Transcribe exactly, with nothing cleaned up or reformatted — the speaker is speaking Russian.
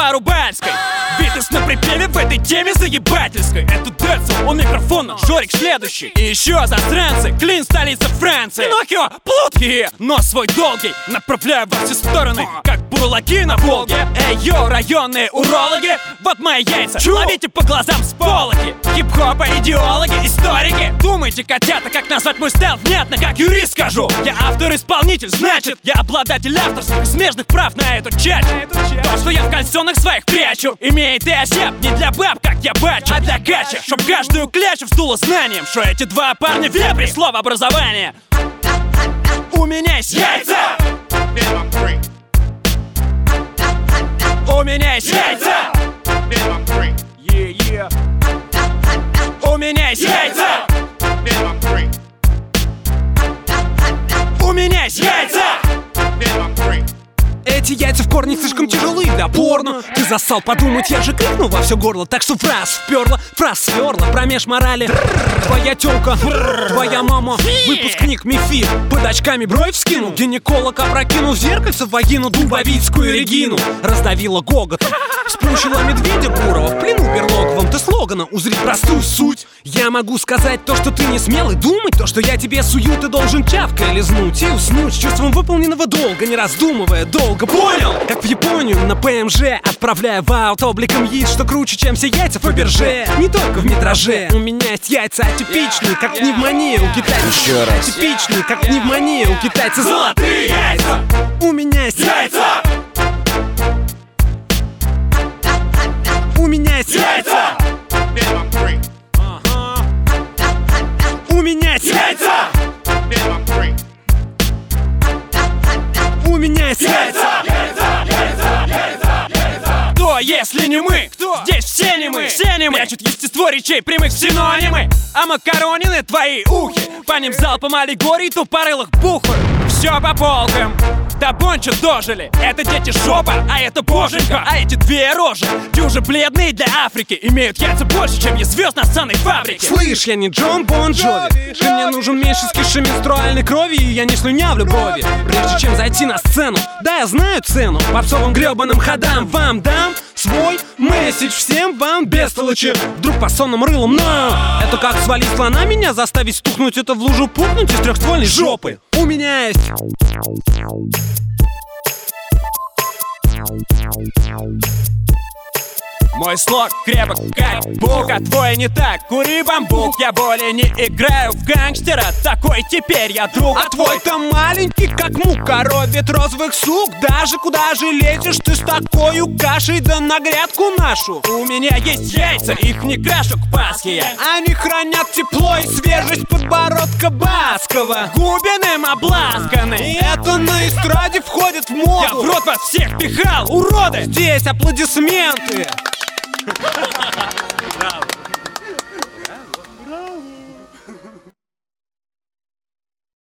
Старобальской. Битус на припеве в этой теме заебательской. Это Децл, у микрофона, Жорик следующий. И еще засранцы, Клин, столица Франции. Пиноккио, плутки, нос свой долгий направляю во все стороны, как бурлаки на Волге. Эй, йо, районные урологи, вот мои яйца, Чу? Ловите по глазам с полоки. Хип-хопа, идеологи, историки. Думайте, котята, как назвать мой стайл внятно, как юрист скажу. Я автор-исполнитель, значит, я обладатель авторских и смежных прав на эту часть. То, что я в кальсонах своих прячу, имеет и осяб не для баб, как я бачу, а для кача, чтоб каждую клячу вздуло знанием, что эти два парня вепри, слово образование. У меня есть яйца! У меня есть яйца! Yeah, yeah. У меня есть яйца! У меня есть яйца! Эти яйца в корне слишком тяжелые для порно. Ты засал подумать, я же крикнул во все горло. Так что фраз вперла, фраз сверла промеж морали. Твоя тёлка, твоя мама, выпускник МИФИ под очками бровь вскинул. Гинеколог опрокинул зеркальце в вагину Дубовицкую Регину. Раздавила гоготом, спрущила медведя бурого в плену берлоговом. Ты слогана узри простую суть. Я могу сказать то, что ты не смел, и думать то, что я тебе сую. Ты должен чавкой лизнуть и уснуть с чувством выполненного долга, не раздумывая долго. Понял? Как в Японию на ПМЖ, отправляя в аут обликом яиц, что круче, чем все яйца Фаберже. Не только в метраже. У меня есть яйца атипичные, как пневмония у китайцев. Еще раз. Атипичные, как пневмония у китайцев. Золотые яйца. У меня есть яйца. У меня есть яйца. У меня есть яйца. У меня есть яйца. Кто, если не мы? Кто? Здесь все не мы. Все не мы. Прячут естество речей прямых синонимы. А макаронины твои ухи по ним залпом аллегорий тупорылых бухар. Все по полкам. До бонча дожили. Это дети жопа, а это боженька. А эти две рожи, дюжи бледные для Африки, имеют яйца больше, чем есть звезд на ссаной фабрике. Слышь, я не Джон Бон Джови. Ты мне нужен меньше скиши менструальной крови, и я не слюнявлю брови. Прежде чем зайти на сцену, да, я знаю цену попсовым гребаным ходам. Вам дам свой месседж всем вам, бестолочи. Вдруг по сонным рылам, но это как свалить слона, меня заставить стукнуть это в лужу, пукнуть из трехствольной жопы. У меня есть... Мой слог крепок, как бук, а твой не так. Кури бамбук, я более не играю в гангстера. Такой теперь я друг. А твой-то маленький, как мук, коровьет розовых сук. Даже куда же лезешь ты с такою кашей, да на грядку нашу? У меня есть яйца, их не крашу к Пасхе я. Они хранят тепло и свежесть подбородка Баскова, губиным обласканы. И это на эстраде входит в моду. Я в рот вас всех пихал, уроды! Здесь аплодисменты. Браво.